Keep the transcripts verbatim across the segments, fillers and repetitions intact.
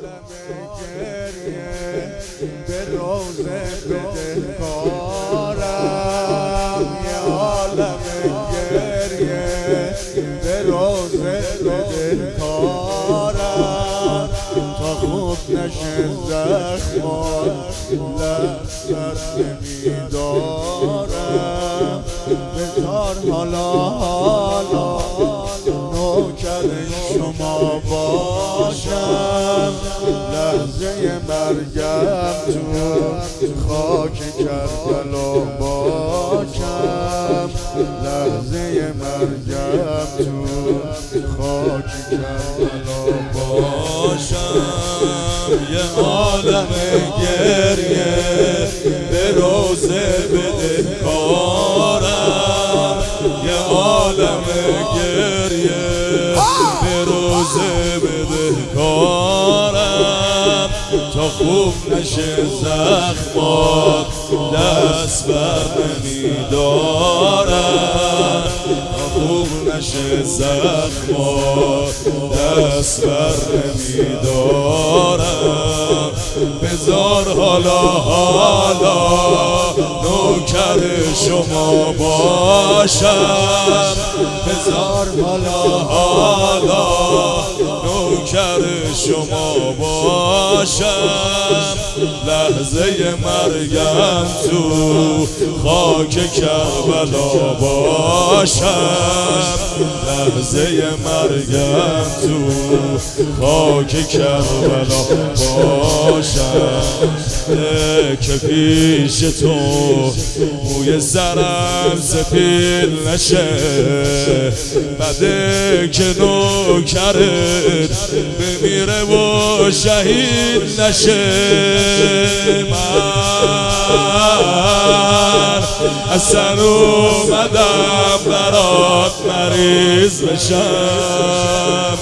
گریه به روزه بدهکارم، یه عالم گریه به روزه بدهکارم، تا خوب نشه زخمات لحظت نمیدارم. بذار حالا حالا نوکر شما باشم، لحظه مرگم تو خاک کربلا باشم، لحظه مرگم تو خاک کربلا باشم. یه عالم گریه به روزه بدهکارم، یه عالم گریه به روزه بدهکارم، تا خوب نشه زخمات دست بر نمیدارم، تا خوب نشه زخمات دست بر نمیدارم. بذار حالا حالا نوکر شما باشم، بذار حالا حالا نوکر شما باشم، لحظه مرگم تو خاک کربلا باشم، لحظه مرگم تو خاک کربلا باشم. که پیش تو موی سرم سفید نشه، بده که نوکرت بمیره و شهید نشه. من اصلا اومدم برات مریض بشم،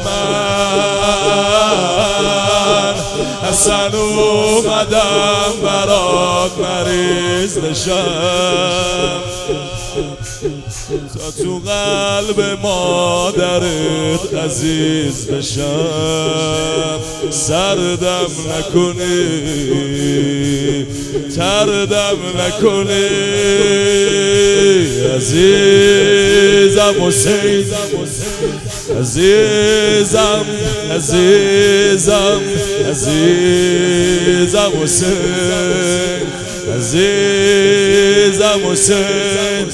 من اصلا اومدم برات مریض بشم، تا تو قلب مادرت عزیز بشم. سردم نکنی تردم نکنی عزیزم حسین، عزیزم عزیزم عزیزم حسین، عزیزم حسین،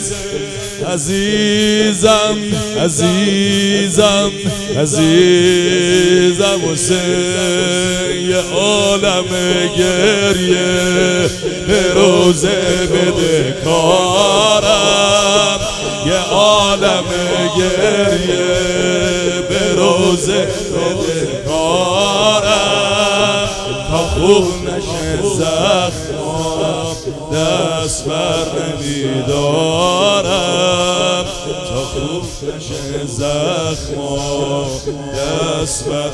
عزیزم عزیزم عزیزم حسین. یه عالم گریه به روزه بدهکارم، یه عالم گریه به روزه بدهکارم، تا خوب نشه زخمات دست بر نمیدارم، تا خوب نشه زخمات دست بر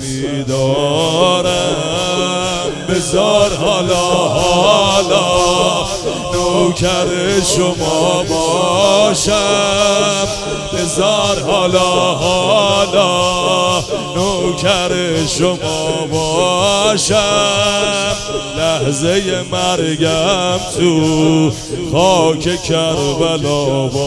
نمیدارم. بذار حالا حالا نوکر شما باشم، بذار حالا حالا نوکر شما باشم، لحظه مرگم تو خاک کربلا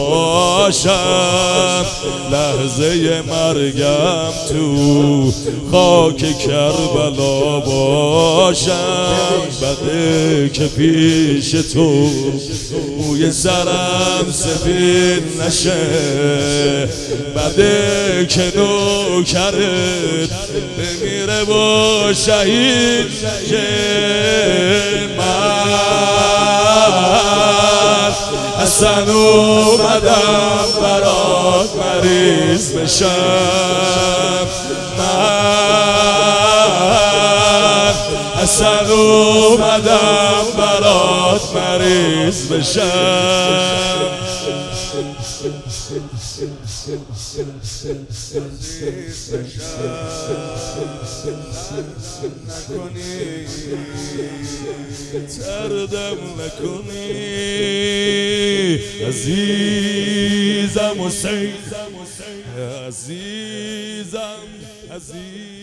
باشم، لحظه مرگم تو خاک کربلا باشم. بده که پیش تو موی سرم سفید نشه، بده که نوکرت بمیره و شهید شه. من اصلا اومدم برات مریض بشم، من اصلا اومدم برات مریض بشم. تردم نکنی عزیزم حسین، عزیزم عزیزم